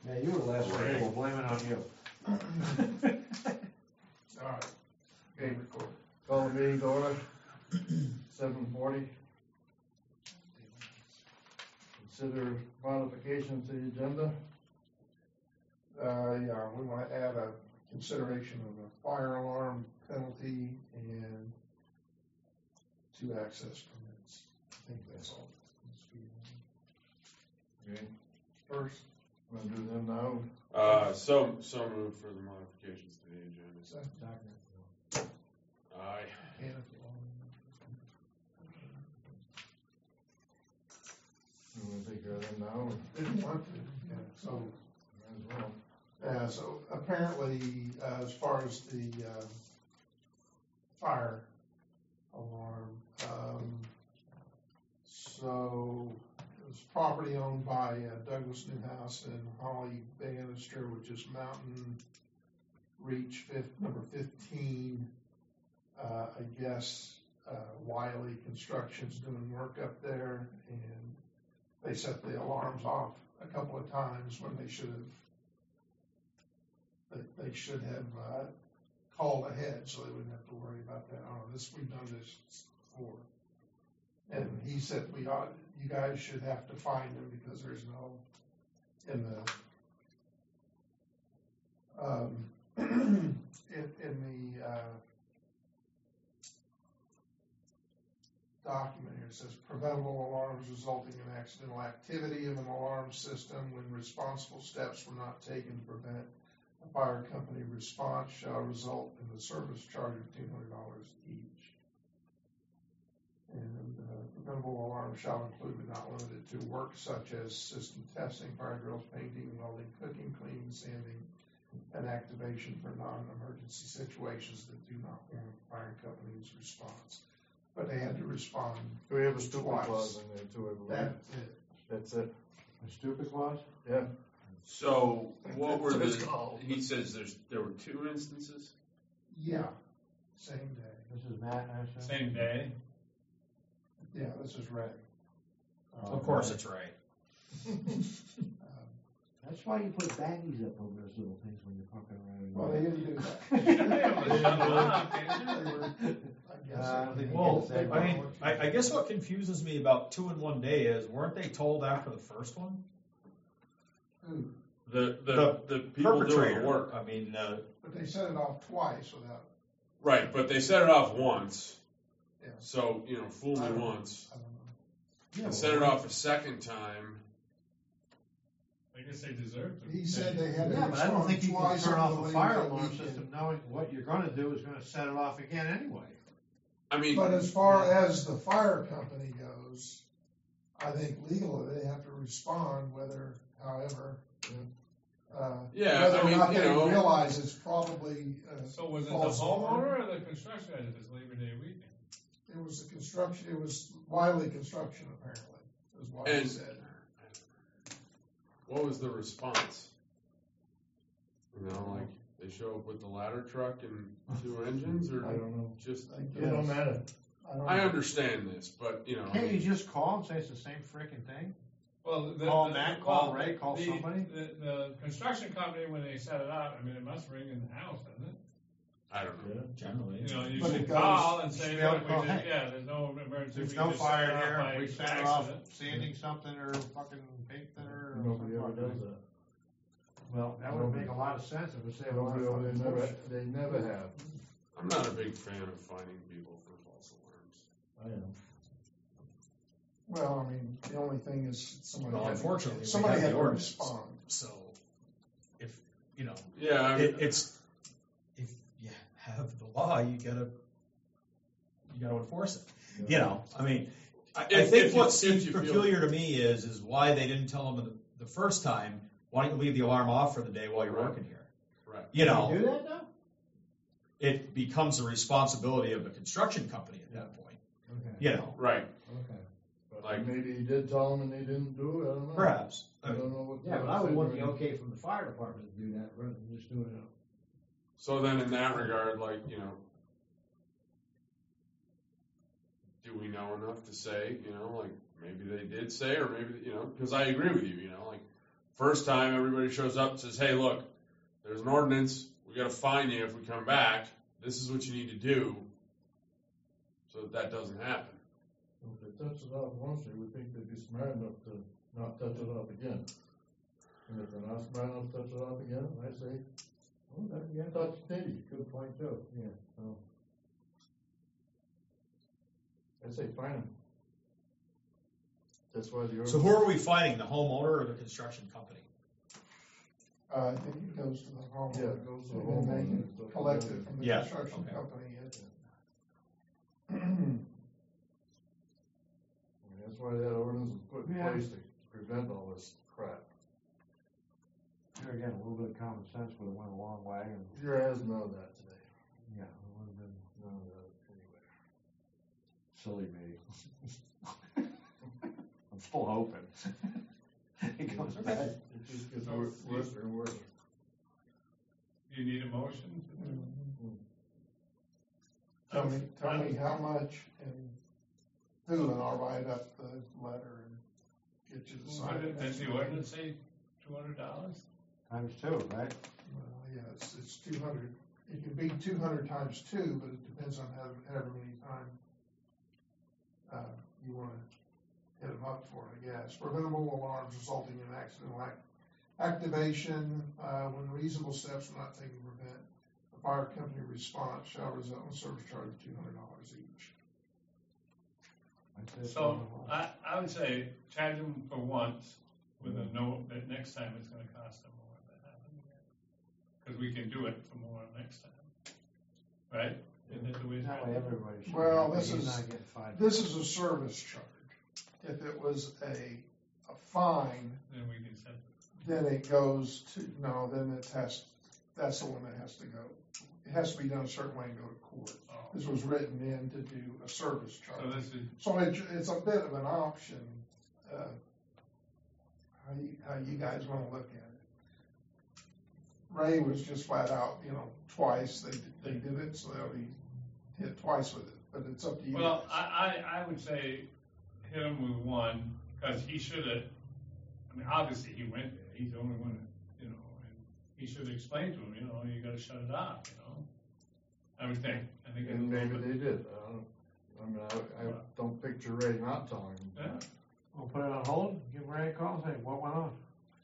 Yeah, you were the last one. We'll blame it on you. All right. Okay, record. Call the meeting to order, 7:40. Consider modification to the agenda. Yeah, we want to add a consideration of a fire alarm penalty and 2 access permits. I think that's all. Okay, First, we'll do them now. So moved for the modifications to the agenda. second, Aye. and if you want. You want to take care of them now? Didn't want to, yeah, so. Might as well. Yeah, so apparently, as far as the fire alarm, so it was property owned by Douglas Newhouse and Holly Bannister, which is Mountain Reach number 15. I guess Wiley Construction's doing work up there, and they set the alarms off a couple of times when they should have called ahead, so they wouldn't have to worry about that. We've done this before, and he said you guys should have to find them because there's no in the document here, it says preventable alarms resulting in accidental activity of an alarm system when responsible steps were not taken to prevent a fire company response shall result in the service charge of $200 each. And preventable alarms shall include but not limited to work such as system testing, fire drills, painting, welding, cooking, cleaning, sanding, and activation for non-emergency situations that do not warrant the fire company's response. But they had to respond. Do we have a stupid twice. clause in there too, I believe? That's it. That's it. A stupid clause? Yeah. So what were That's what it's called. he says there were 2 instances? Yeah, same day. This is Matt, I assume? Same day. Yeah, this is Ray. Of course it's right. That's why you put baggies up over those little things when you're fucking around. Well, they didn't do that. I guess what confuses me about 2 in 1 day is, weren't they told after the first one? Who? The people doing Perpetrator. the work. I mean, But they set it off twice without. Right, but they set it off once. Yeah. So, fool me once. I don't know. And set it off a second time. I guess they deserve to. He said they had to Yeah, but I don't think you can twice turn on off the a way fire that alarm weekend. system knowing what you're gonna do is gonna set it off again anyway. I mean, But as far as the fire company goes, I think legally they have to respond however. Yeah, Whether I mean, or not they realize it's probably. So was it the false alarm. homeowner or the construction guy that this Labor Day weekend? It was the construction, it was Wiley Construction apparently, is what he And- said. what was the response? Like they show up with the ladder truck and 2 engines, or I don't know. just? It don't matter. I understand this, but Can't you just call and say it's the same freaking thing? Well, Call Matt, call Ray, call somebody? The construction company, when they set it up, I mean, it must ring in the house, doesn't it? I don't know. Generally. You But should it goes- call and you say, should be able to look, call, hey, there's no emergency. There's we no just set fire it off here, by we set it off accident. sanding something or fucking painting or Nobody ever something. does that. Well, that would make a lot of sense if we say a lot Nobody, of they fucking never, bullshit. they never have. I'm not a big fan of finding people for false alarms. I am. Well, I mean, the only thing is somebody Well, had unfortunately, we somebody have had the to ordinance. respond. So, if Yeah, I mean, if you have the law, you gotta enforce it. I mean, I think what seems peculiar to me is why they didn't tell them the first time. Why don't you leave the alarm off for the day while you're working here? right. Can you do that now? It becomes the responsibility of the construction company at that point. Okay. Right. Okay. Like- Maybe he did tell them and they didn't do it, I don't know. Perhaps. I don't know what. Yeah, but I would want the okay from the fire department to do that rather than just doing it. So then in that regard, do we know enough to say, maybe they did say, or maybe, because I agree with you, First time, everybody shows up and says, hey, look, there's an ordinance, we gotta fine you if we come back, this is what you need to do, so that doesn't happen. If they touch it off once, they would think they'd be smart enough to not touch it off again. And if they're not smart enough to touch it off again, I say, well, then you have to continue. Good point too. Yeah. So I say fine them. That's why the So who are we fining, the homeowner or the construction company? I think it goes to the homeowner. Yeah, it goes to the And then they homeowner. can collect it from the Yeah, construction okay. company. I mean, that's why that ordinance was put in Yeah. place to prevent all this crap. Here again, a little bit of common sense would have went a long way, and, Sure has none of that today. yeah, it would have been None of that anyway. silly me. I'm still hoping. It comes back. It just gets worse and worse. Do you need a motion? Tell me how much, and who, and I'll write up the letter and get you to sign it. Does the ordinance say $200? Times two, right? Well, yeah, it's 200. It can be 200 times 2, but it depends on however many times you want to hit them up for it, I guess. Preventable alarms resulting in accidental activation when reasonable steps are not taken to prevent the fire company response shall result in a service charge of $200 each. I'd say So it's I would say charge them for once with a note that next time it's gonna cost them more if that happens again. Cause we can do it for more next time, right? Isn't that the way it's that way written? everybody should. Well, be. this He's is- not getting fined. This is a service charge. If it was a fine, Then we can set, then it goes to, no, then that's the one that has to go. It has to be done a certain way and go to court. oh, This was written in to do a service so charge. this is, So it's a bit of an option, how you guys wanna look at it. Ray was just flat out, twice, they did it, so they'll be hit twice with it, but it's up to you. well, guys. I would say hit him with one, cause he should've, I mean, obviously he went there, he's the only one, and he should've explained to him, you gotta shut it off, I would think, I think. And it's a maybe little bit- they did. I don't picture Ray not telling them. Yeah. We'll put it on hold, give Ray a call, say, what went on?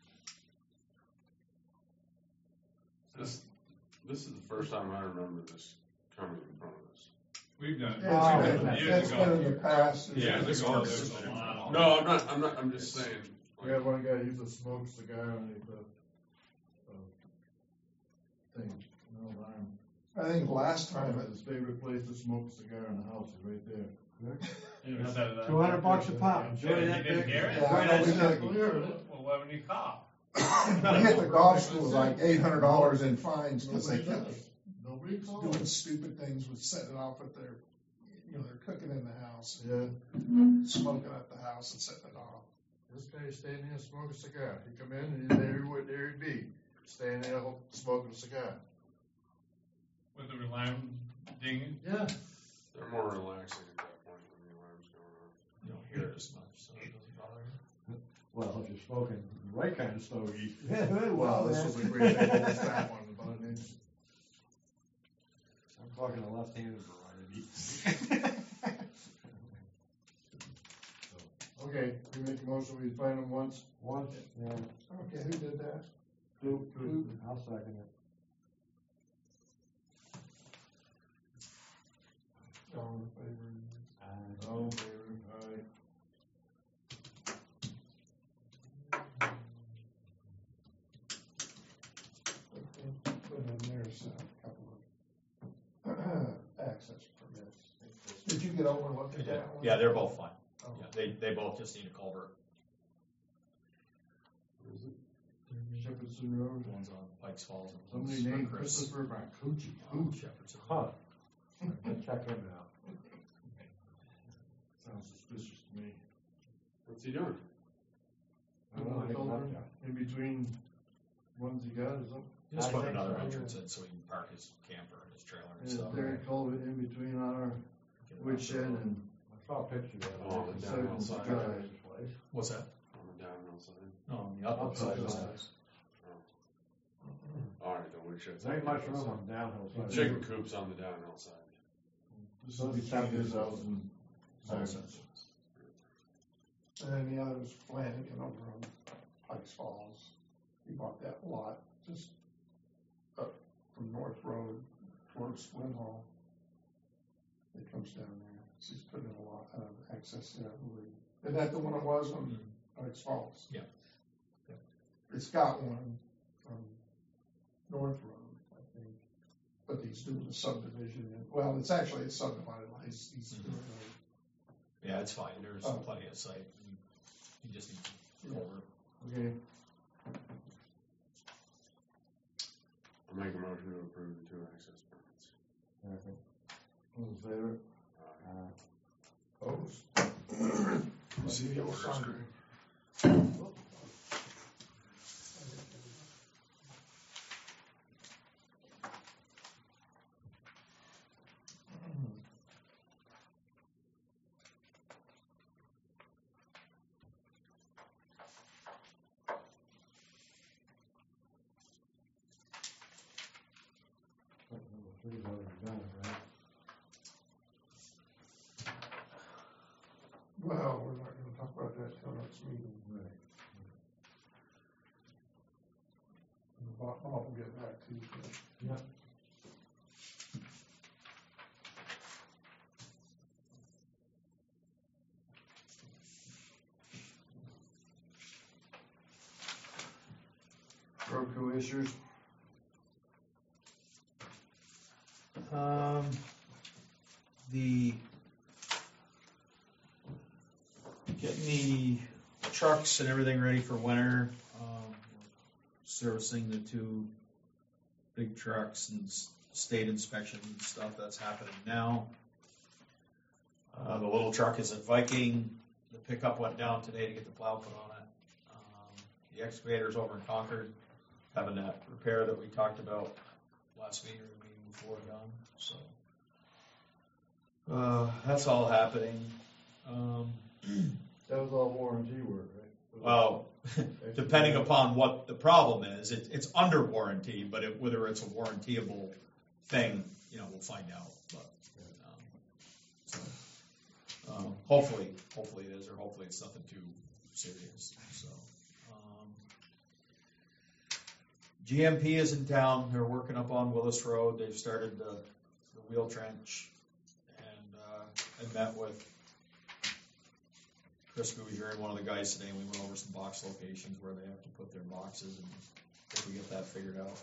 This is the first time I remember this coming in front of us. We've done it. Yeah, it's been- Years It's ago. been in the past. Yeah, Years this ago, ordinance there was has a been- lot. No, I'm just saying. We had one guy used to smoke cigar underneath the thing, no alarm. I think last time it His favorite place to smoke a cigar in the house is right there. You know, set it up. $200 a pop, Yeah, enjoy he that didn't big. hear it? Yeah, I know we did. Well, why wouldn't he call? We hit the golf school like $800 in fines because they Nobody kept does. Nobody calls. doing stupid things with setting it off at their, they're cooking in the house, Yeah, smoking at the house and setting it off. this guy's standing there smoking a cigar. He'd come in and there he'd be, standing there smoking a cigar. With the alarm dinging? Yeah. They're more relaxing at that point when the alarm's going off. You don't hear it as much, so it doesn't bother you. Well, if you're smoking the right kind of stogie. Well, this was a great big old fat one, about an inch. I'm talking a left-handed variety. Okay, we make a motion, we find them once. Once, yeah, Okay, who did that? two, Two. I'll second it. All in favor? All in favor? Aye. Okay, put in there's a couple of access permits. Did you get over and look at that one? Yeah, they're both fine. Oh. Yeah, they both just need a culvert. Shepherdson Road. One's on Pikes Falls and Somebody one's named for Chris. Christopher Marcucci. Shepherdson. Huh. Check him out. Sounds suspicious to me. What's he doing? I don't know, culvert in between ones he got or something. Just I put think another so, entrance in so he can park his camper and his trailer and And stuff. there, culvert in between our Get it woodshed off the road. and I saw a picture of it. Oh, the downhill side. Place. What's that? On the downhill side? No, on the uphill Uphill side. side. Alright, then we should. There ain't much room on the downhill side. Chicken coops on the downhill side. This will be 20,000 citizens. And then the other was Flanagan over on Pikes Falls. He bought that lot just up from North Road towards Flint Hall. It comes down there. She's putting in a lot of access there, I believe. Isn't that the one it was on Pikes Falls? Yeah. Yeah. It's got one on North Road, I think. But he's doing a subdivision. Well, it's actually a subdivided lot. He's doing Yeah, it's fine, there's Oh. plenty of site, you just need to go over. Okay, I'll make a motion to approve the 2 access permits. Second. all in favor? Opposed? See the Yellow orders, sign. Greg. Number 3's already done, right? Well, we're not gonna talk about that till next meeting. Right. And Bob will get back to you. Yeah. Road crew issues? The getting the trucks and everything ready for winter, servicing the 2 big trucks and state inspection stuff that's happening now. The little truck is at Viking. The pickup went down today to get the plow put on it. The excavator's over in Concord, having that repair that we talked about last meeting or the meeting before done. So that's all happening. That was all warranty work, right? Well, depending upon what the problem is, it's under warranty, but whether it's a warrantyable thing, we'll find out. But hopefully it is, or hopefully it's nothing too serious. So. GMP is in town. They're working up on Willis Road. They've started the wheel trench, and I met with Chris Bouger and one of the guys today, and we went over some box locations where they have to put their boxes, and if we get that figured out.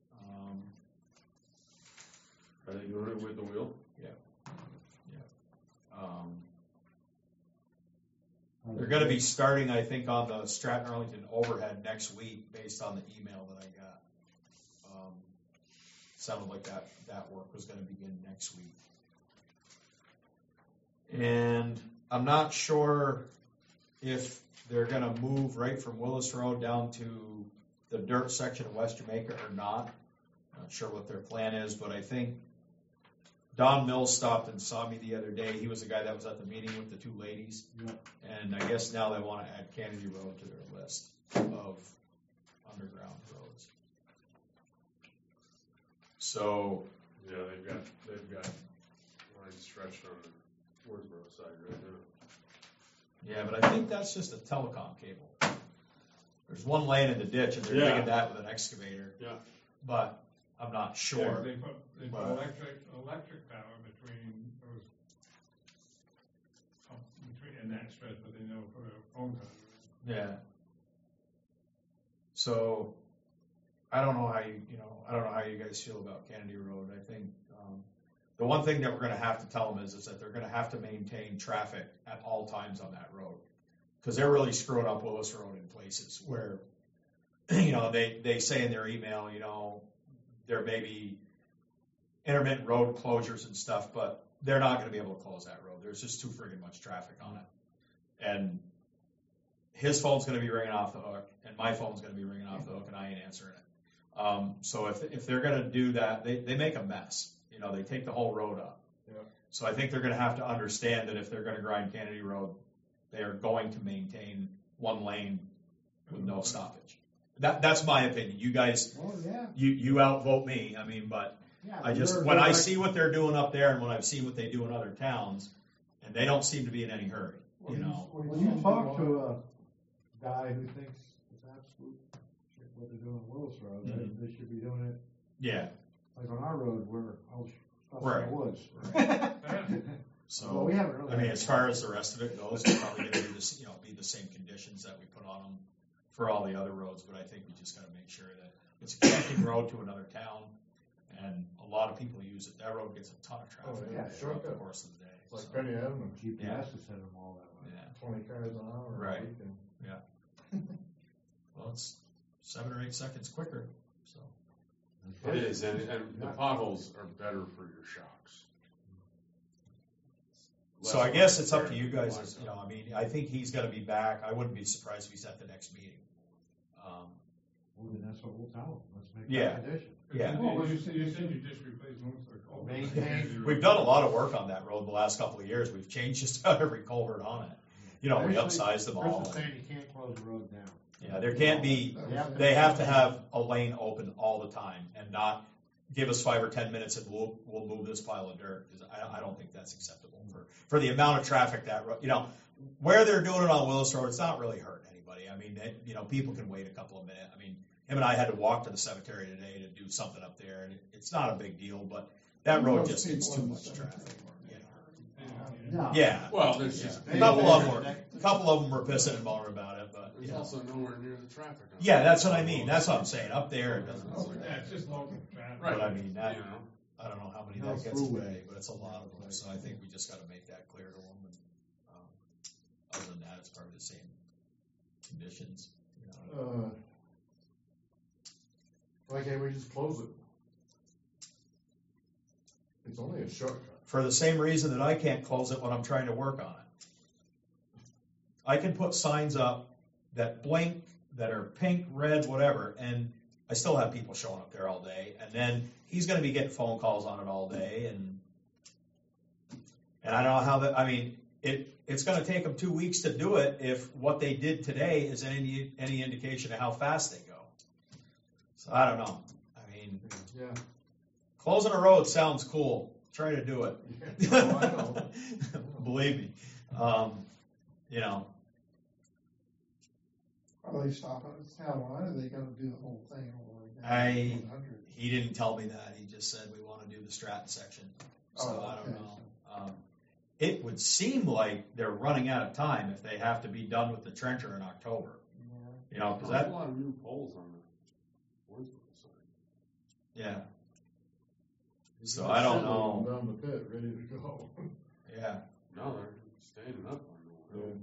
Are they doing it with the wheel? They're going to be starting, I think, on the Stratton Arlington overhead next week, based on the email that I got. Sounded like that work was going to begin next week. And I'm not sure if they're going to move right from Willis Road down to the dirt section of West Jamaica or not. Not sure what their plan is, but I think Don Mills stopped and saw me the other day. He was the guy that was at the meeting with the 2 ladies. Yep. And I guess now they want to add Kennedy Road to their list of underground roads. So, Yeah, they've got lines stretched on the Wardsboro side right now. yeah, but I think that's just a telecom cable. There's one laying in the ditch, and they're Yeah. digging that with an excavator. Yeah. But I'm not sure. They put But- electric power between those, in that stretch, but they never put a phone conduit. Yeah. So, I don't know how you guys feel about Kennedy Road. I think the one thing that we're going to have to tell them is that they're going to have to maintain traffic at all times on that road, because they're really screwing up Willis Road in places where, they say in their email, there may be intermittent road closures and stuff, but they're not going to be able to close that road. There's just too friggin' much traffic on it. And his phone's going to be ringing off the hook, and my phone's going to be ringing off the hook, and I ain't answering it. So if they're going to do that, they make a mess. They take the whole road up. Yeah. So I think they're going to have to understand that if they're going to grind Kennedy Road, they are going to maintain one lane with no stoppage. That's my opinion. You guys, Oh, yeah. you outvote me. I mean, but Yeah, I just, they're- when they're I like- see what they're doing up there and when I've seen what they do in other towns, and they don't seem to be in any hurry, you know. When you talk to a guy who thinks it's absolute shit what they're doing on Willis Road, Mhm. they should be doing it Yeah, like on our road where all the stuff's in Right. the woods. Yeah. so. Well, we haven't really. I mean, as far as the rest of it goes, it's probably gonna be this, be the same conditions that we put on them for all the other roads, but I think we just gotta make sure that it's a connecting road to another town, and a lot of people use it. That road gets a ton of traffic Oh, yeah, throughout the shortcut. course of the day. It's like so, Penny Avenue, GPS to send them all that way. Yeah, 20 cars an hour. Right. And well, it's 7 or 8 seconds quicker, so. It is, and the potholes are better for your shocks. So I guess it's up to you guys, I mean, I think he's gonna be back. I wouldn't be surprised if he's at the next meeting. Well, then that's what we'll tell them. Let's make Yeah. that condition. Yeah. Well, you said you just replaced most of the culverts. Maintain- We've done a lot of work on that road the last couple of years. We've changed just about every culvert on it. We Actually, upsized them all. Chris is saying you can't close the road down. Yeah, there can't be, Yeah. they have to have a lane open all the time and not give us 5 or 10 minutes and we'll move this pile of dirt. 'Cause I don't think that's acceptable for the amount of traffic that, where they're doing it on Willis Road, it's not really hurting anybody. I mean, people can wait a couple of minutes. I mean, him and I had to walk to the cemetery today to do something up there and it's not a big deal, but that road just gets too much traffic. No. Yeah. Well, there's Yeah. just. A couple of them were pissing and moaning about it, but, There's also nowhere near the traffic. on yeah, it. that's what I mean. That's what I'm saying. Up there, it doesn't. Yeah, it's just local traffic. But I mean, that, You know, I don't know how many No that gets a throughway. day, but it's a lot of them, so I think we just gotta make that clear to them, and, other than that, it's probably the same conditions, Why can't we just close it? It's only a shortcut. For the same reason that I can't close it when I'm trying to work on it. I can put signs up that blink, that are pink, red, whatever, and I still have people showing up there all day, and then he's gonna be getting phone calls on it all day, and I don't know how that, I mean, it's gonna take them 2 weeks to do it if what they did today is any indication of how fast they go. So I don't know. I mean, Yeah. closing a road sounds cool. Try to do it. Oh, I know. Believe me. You know, Are they stopping at the town line, or are they gonna do the whole thing all the way down? I- to 100? he didn't tell me that. He just said we want to do the Stratton section. So Oh, I don't okay. know. It would seem like they're running out of time if they have to be done with the trencher in October. You know, because there's that, a lot of new poles on the Winsboro side. yeah. So I don't know. Down the pit, ready to go. Yeah. No, they're standing up on the road.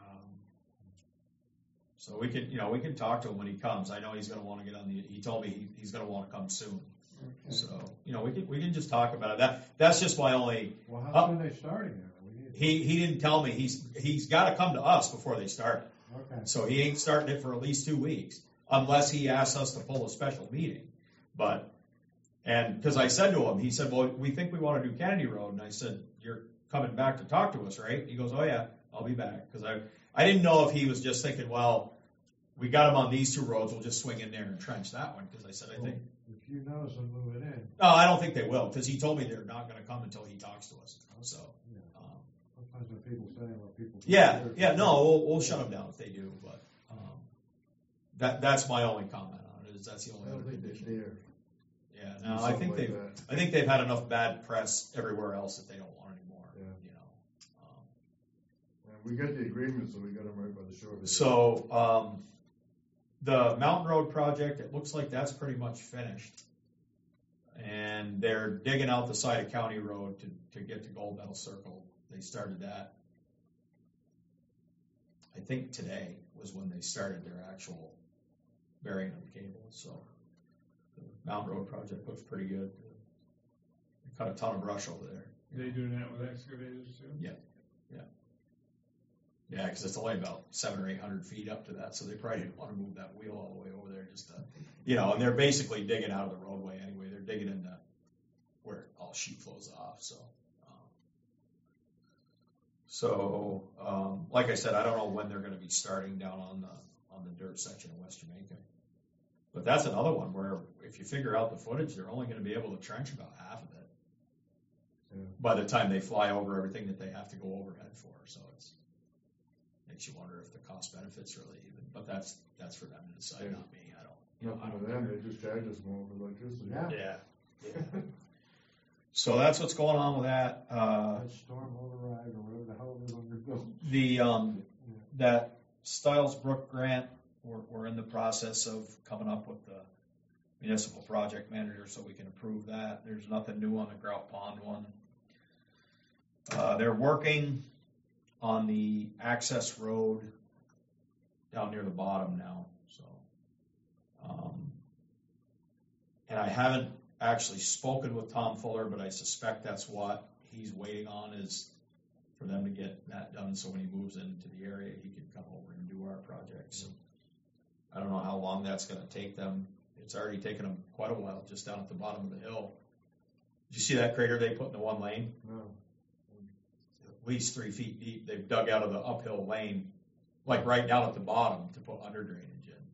So we can talk to him when he comes. I know he's going to want to get on he told me he's going to want to come soon. Okay. So, we can just talk about it. That's just my only, Well, how soon are they starting there? he didn't tell me. He's got to come to us before they start it. Okay. So he ain't starting it for at least 2 weeks, unless he asks us to pull a special meeting. Because I said to him, he said, well, we think we want to do Kennedy Road. And I said, you're coming back to talk to us, right? He goes, oh yeah, I'll be back. Because I didn't know if he was just thinking, well, we got him on these 2 roads, we'll just swing in there and trench that one. Because I said, I think, If you notice them moving in, no, I don't think they will. Because he told me they're not going to come until he talks to us. So, sometimes when people say, well, people. no, we'll shut them down if they do. But that's my only comment on it. Is that's the I only don't other think condition. they dare. Yeah, do no, I something think like that. I think they've had enough bad press everywhere else that they don't want anymore. Yeah. You know. And we got the agreement, so we got them right by the shore. So the Mountain Road project, it looks like that's pretty much finished, and they're digging out the side of County Road to get to Gold Medal Circle. They started that. I think today was when they started their actual burying of the cable. So the Mountain Road project looks pretty good. They cut a ton of brush over there. They doing that with excavators too? Yeah, because it's only about 700 or 800 feet up to that, so they probably didn't want to move that wheel all the way over there just to, and they're basically digging out of the roadway anyway. They're digging into where all sheet flows off. So, like I said, I don't know when they're going to be starting down on the dirt section of West Jamaica. But that's another one where if you figure out the footage, they're only gonna be able to trench about half of it. Yeah. By the time they fly over everything that they have to go overhead for, so it's, makes you wonder if the cost benefit's really even, but that's for them to decide, Yeah. not me, I don't Nothing to them, they just charge us more for electricity. Yeah. Yeah. So that's what's going on with that. That storm override or whatever the hell it is on your bill. The that Stiles Brook grant, we're in the process of coming up with the municipal project manager so we can approve that. There's nothing new on the Grout Pond one. They're working on the access road down near the bottom now. So, and I haven't actually spoken with Tom Fuller, but I suspect that's what he's waiting on, is for them to get that done so when he moves into the area, he can come over and do our project. So I don't know how long that's going to take them. It's already taken them quite a while just down at the bottom of the hill. Did you see that crater they put in the one lane? No. At least 3 feet deep. They've dug out of the uphill lane, like right down at the bottom, to put under drainage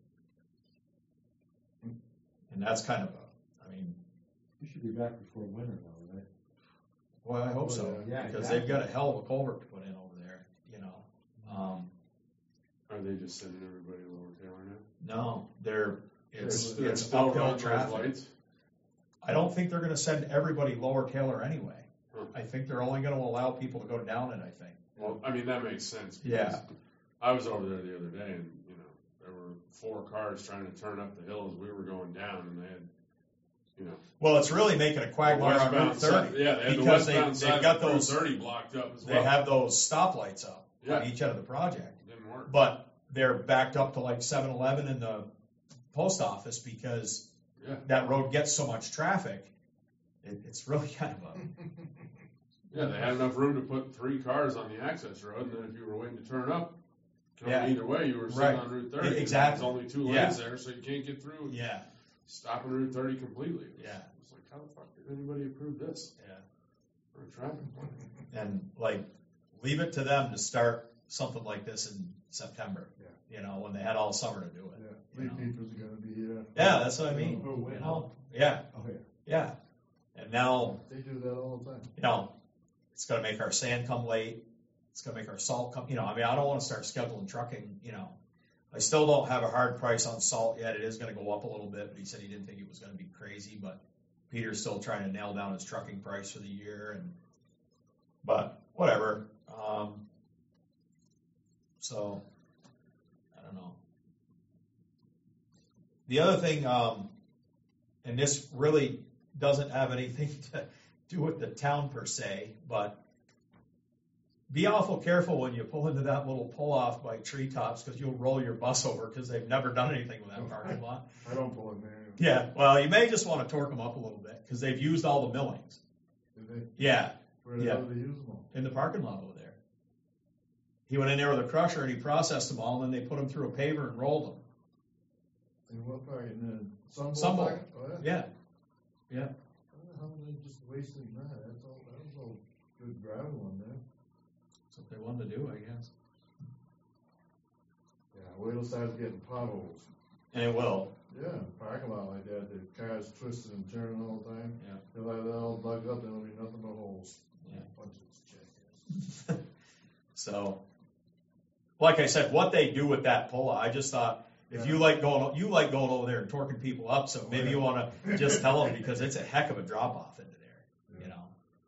in. And that's kind of You should be back before winter though, right? well, I hope so, Yeah, because exactly. they've got a hell of a culvert to put in over there, you know. Are they just sending everybody to Lower Taylor now? No, it's They're still uphill running those traffic. lights? I don't think they're going to send everybody Lower Taylor anyway. Huh. I think they're only going to allow people to go down it, I think. Well, I mean, that makes sense. Yeah. because I was over there the other day and, you know, there were 4 cars trying to turn up the hill as we were going down and they had, you know. Well, it's really making a quagmire on Route 30. Yeah, they had the because westbound they've side got of Route those, 30 blocked up as they well. have those stoplights up Yeah. on each end of the project. Didn't work. But they're backed up to like 7-Eleven and the post office because Yeah. that road gets so much traffic. It's really kind of a, Yeah, they had enough room to put 3 cars on the access road, and then if you were waiting to turn up, coming Yeah. either way, you were sitting Right. on Route 30. Exactly. There's only 2 Yeah. lanes there, so you can't get through. yeah, Stopping Route 30 completely. Yeah. It's like, how the fuck did anybody approve this yeah. for a traffic plan? And like, leave it to them to start something like this in September. Yeah. You know, when they had all summer to do it. Yeah, You know. Fleet People's gonna be here. Yeah, that's what I mean. Oh, You know, yeah, Oh, yeah. yeah. And now, They do that all the time. you know, it's going to make our sand come late. It's going to make our salt come. You know, I mean, I don't want to start scheduling trucking. You know, I still don't have a hard price on salt yet. It is going to go up a little bit, but he said he didn't think it was going to be crazy. But Peter's still trying to nail down his trucking price for the year. But whatever. So I don't know. The other thing, and this really doesn't have anything to do with the town per se, but be awful careful when you pull into that little pull-off by treetops because you'll roll your bus over because they've never done anything with that parking lot. I don't pull in there. Yeah, well, you may just want to torque them up a little bit because they've used all the millings. Did they, Yeah, where the Yeah. hell do they use them all? in the parking lot over there. He went in there with a crusher and he processed them all, and then they put them through a paver and rolled them. In what parking, in Sunbolt? Sunbolt. parking? Oh, yeah. Yeah, How are they just wasting that? That was all good gravel in there. that's what they wanted to do, I guess. Yeah, wait till it starts getting potholes. And it will. Yeah, parking lot like that, the cars twisting and turning all the time. Yeah. They'll have that all dug up, there'll be nothing but holes. Yeah. Bunch of jackass. So, like I said, what they do with that pull, I just thought if you like going over there and torquing people up, so maybe you want to just tell them because it's a heck of a drop off into there, you know.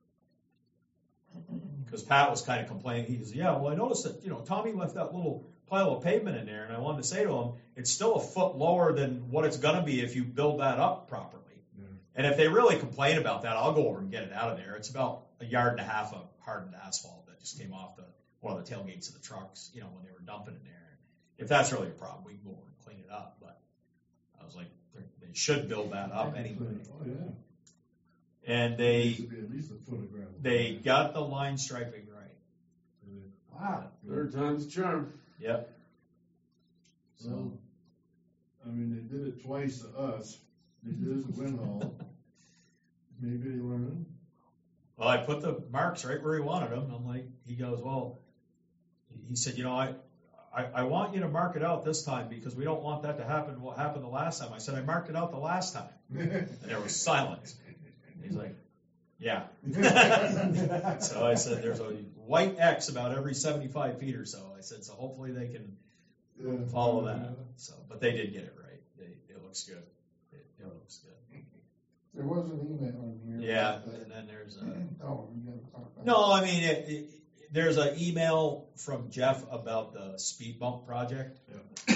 Because Pat was kind of complaining. He goes, "Yeah, well, I noticed that Tommy left that little pile of pavement in there, and I wanted to say to him, it's still a foot lower than what it's going to be if you build that up properly. Yeah. And if they really complain about that, I'll go over and get it out of there. It's about 1.5 yards of hardened asphalt that just came off one of the tailgates of the trucks, when they were dumping in there. If that's really a problem, we can go over and clean it up. But I was like, they should build that up anyway. Oh, yeah. And It should be at least a foot of gravel. they got the line striping right. Wow. Third time's a charm. Yep. Well, I mean, they did it twice to us. They did it to Winhall. Maybe they learned. Well, I put the marks right where he wanted them. I'm like, he goes, well, he said, I want you to mark it out this time because we don't want that to happen, what happened the last time. I said, I marked it out the last time. And there was silence. He's like, yeah. So I said, there's a white X about every 75 feet or so. I said, so hopefully they can follow that. So, but they did get it right. It looks good. It looks good. There was an email in here. Yeah, about that. and then there's Oh, you gotta talk about no, I mean, there's an email from Jeff about the speed bump project. Yeah.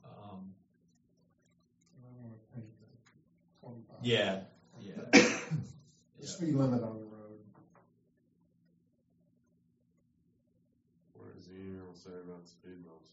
I wanna paint the 25. Yeah. The speed limit on the road. What does the email say about speed bumps?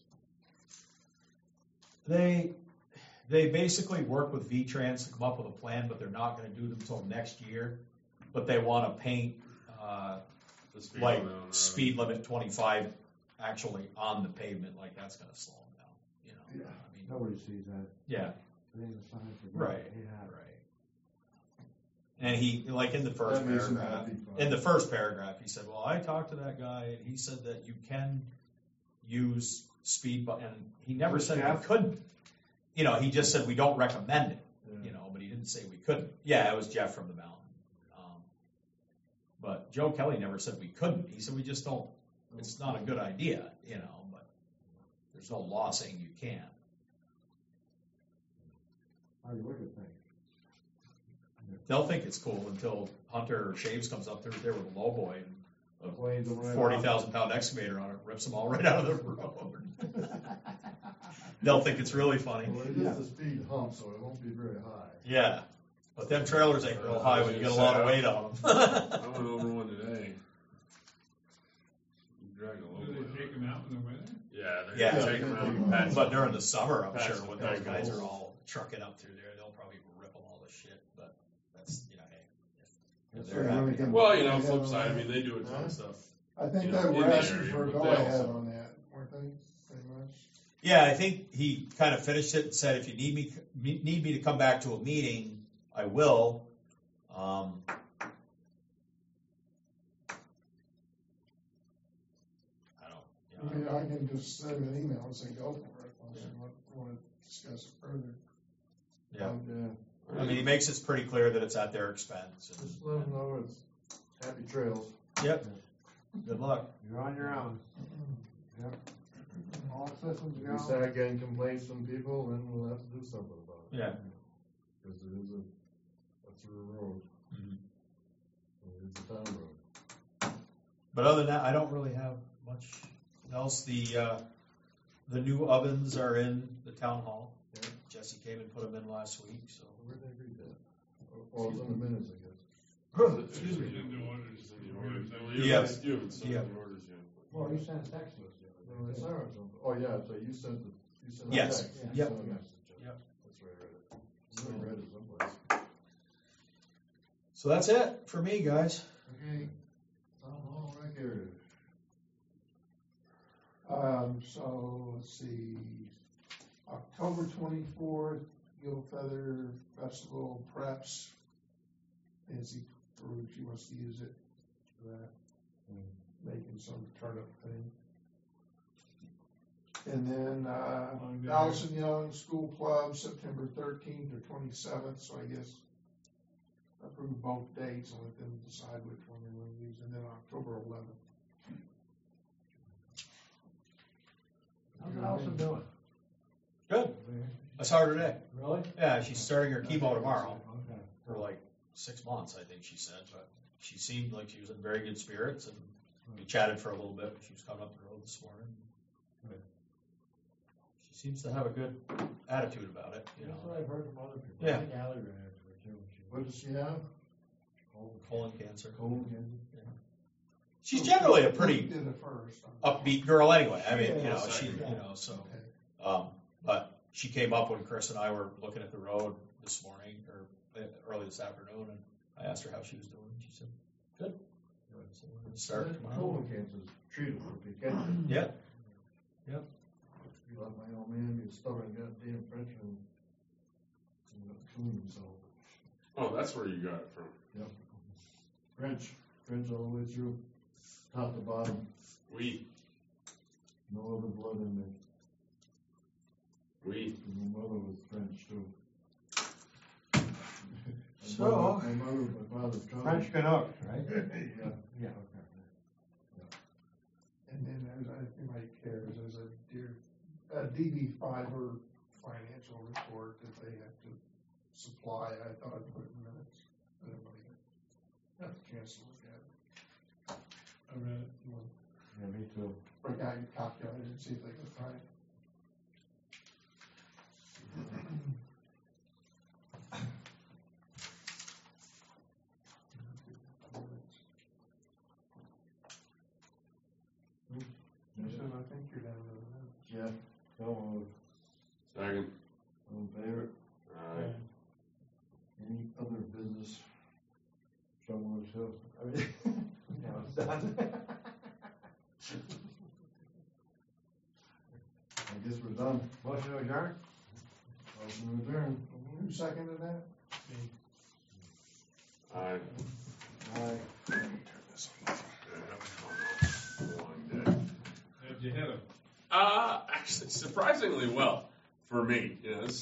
They basically work with V-Trans to come up with a plan, but they're not gonna do them until next year. But they wanna paint, The speed like, limit on the road. speed limit 25 actually on the pavement, like that's gonna slow them down, you know? Yeah. I mean, Nobody sees that. yeah, It ain't a sign for. right, Yeah. right. And he, like in the first That makes them paragraph, happy. in the first paragraph, he said, well, I talked to that guy and he said that you can use speed bump, and he never said we Jeff? couldn't. You know, he just said we don't recommend it, Yeah. you know, but he didn't say we couldn't. Yeah, it was Jeff from the mountain. But Joe Kelly never said we couldn't. He said we just don't, it's not a good idea, you know, but there's no law saying you can't. How you look at things. They'll think it's cool until Hunter or Shaves comes up there with a lowboy and Blades them a right 40,000 pound excavator on it, rips them all right out of the road. They'll think it's really funny. Well, it is a speed hump, so it won't be very high. Yeah, but them trailers ain't real high when you get a lot of weight on them. I went over one today. You drag a Do little they bit. take them out in the winter? Yeah, they're Yeah. gonna take them out and patch But during the summer, I'm Patch sure the when those guys holes. are all trucking up through there, they'll probably rip them all to shit. But that's, you know, hey, if That's they're right, happy. we can- Well, you know, flip side, I mean, they do a ton of stuff. I think You know, they in were the asking area, for a but go they ahead also- on that, weren't they, pretty much? Yeah, I think he kind of finished it and said, if you need me to come back to a meeting, I will. I mean, I can just send an email and say go for it, unless you want to discuss it further. Yeah. Yeah. I mean, he makes it pretty clear that it's at their expense. and- Just let them know it's happy trails. Yep. Good luck. You're on your own. Yep. All systems If go. we start getting complaints from people, then we'll have to do something about it. Yeah. Because it is a through road. Mhm. It's a town road. But other than that, I don't really have much else. The new ovens are in the town hall. Yeah. Jesse came and put them in last week, so. Where'd they read that? Oh, it's in the minutes, I guess. Excuse me. It's in the orders. It's in the orders. Yeah. Well, you Yeah. haven't- you haven't signed Yeah. the orders yet. Well, you sent a text list the No, other it's day. not or something. Oh, yeah, so you sent the Yes. text. You Yep. sent a message. Yep. That's where I read it. I read it someplace. So that's it for me, guys. Okay, town hall record. So, let's see, October 24th, Gill Feather Festival preps. Nancy, she wants to use it for that, making some turnip thing. And then, Allison Young School Club, September 13th or 27th, so I guess approve both dates and let them decide which one they want to use, and then October 11th. How's Allison doing? Good. I saw her today. Really? Yeah, she's starting her chemo tomorrow Okay. for like 6 months, I think she said. But she seemed like she was in very good spirits, and we chatted for a little bit when she was coming up the road this morning. Good. She seems to have a good attitude about it, you That's know. what I've heard from other people. Yeah. I think Ally ran into it too. What does she have? Colon cancer. Colon cancer? She's generally a pretty Did it first. upbeat girl anyway. I mean, you Yeah. know, she, you know, so. Okay. But she came up when Chris and I were looking at the road this morning, or early this afternoon, and I asked her how she was doing. She said, good. So we're going to start tomorrow. Colon cancer is treatable if you catch it. Yeah. You let my old man be a stubborn goddamn Frenchman. And killing himself. Oh, that's where you got it from. French all the way through, top to bottom, We, no other blood in there. We, Cause my mother was French too. So- My mother, my father's cousin. French Canucks, right? Yeah. Yeah. And then there's, you might care, there's a DB fiber financial report that they have to supply. I thought I'd put it in minutes. I didn't really have a chance to look at it. I read it. Yeah, me too. Break out your calculator and see if they can find it. Jason, I think you're down to the minutes. Yeah, so, second. all in favor? Alright. Any other business? Someone else, I mean, now it's done. I guess we're done. Motion to adjourn? Motion adjourned. Who seconded that? Alright. Aye. Long day. How'd you hit him? Actually, surprisingly well for me. You know, this